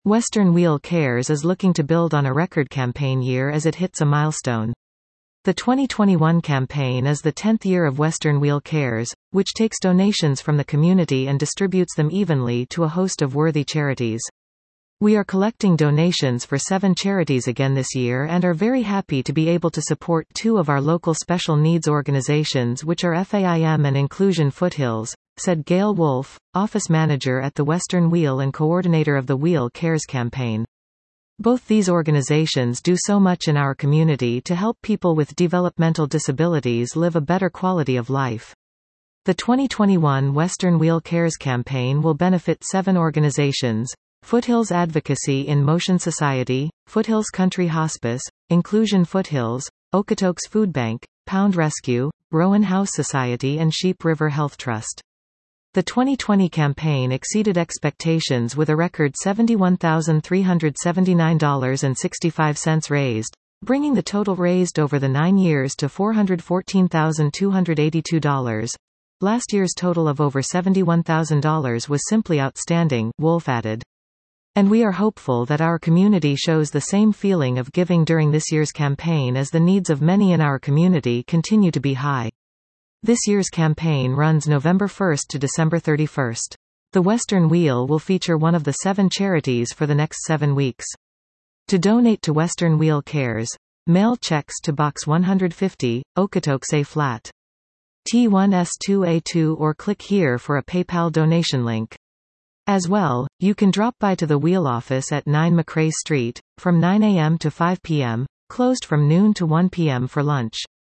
Western Wheel Cares is looking to build on a record campaign year as it hits a milestone. The 2021 campaign is the 10th year of Western Wheel Cares, which takes donations from the community and distributes them evenly to a host of worthy charities. We are collecting donations for 7 charities again this year and are very happy to be able to support 2 of our local special needs organizations, which are FAIM and Inclusion Foothills, said Gail Wolfe, office manager at the Western Wheel and coordinator of the Wheel Cares campaign. Both these organizations do so much in our community to help people with developmental disabilities live a better quality of life. The 2021 Western Wheel Cares campaign will benefit 7 organizations: Foothills Advocacy in Motion Society, Foothills Country Hospice, Inclusion Foothills, Okotoks Food Bank, Pound Rescue, Rowan House Society and Sheep River Health Trust. The 2020 campaign exceeded expectations with a record $71,379.65 raised, bringing the total raised over the 9 years to $414,282. Last year's total of over $71,000 was simply outstanding, Wolfe added. And we are hopeful that our community shows the same feeling of giving during this year's campaign, as the needs of many in our community continue to be high. This year's campaign runs November 1st to December 31st. The Western Wheel will feature one of the 7 charities for the next 7 weeks. To donate to Western Wheel Cares, mail checks to Box 150, Okotoks A Flat, T1S2A2, or click here for a PayPal donation link. As well, you can drop by to the Wheel office at 9 McRae Street, from 9 a.m. to 5 p.m., closed from noon to 1 p.m. for lunch.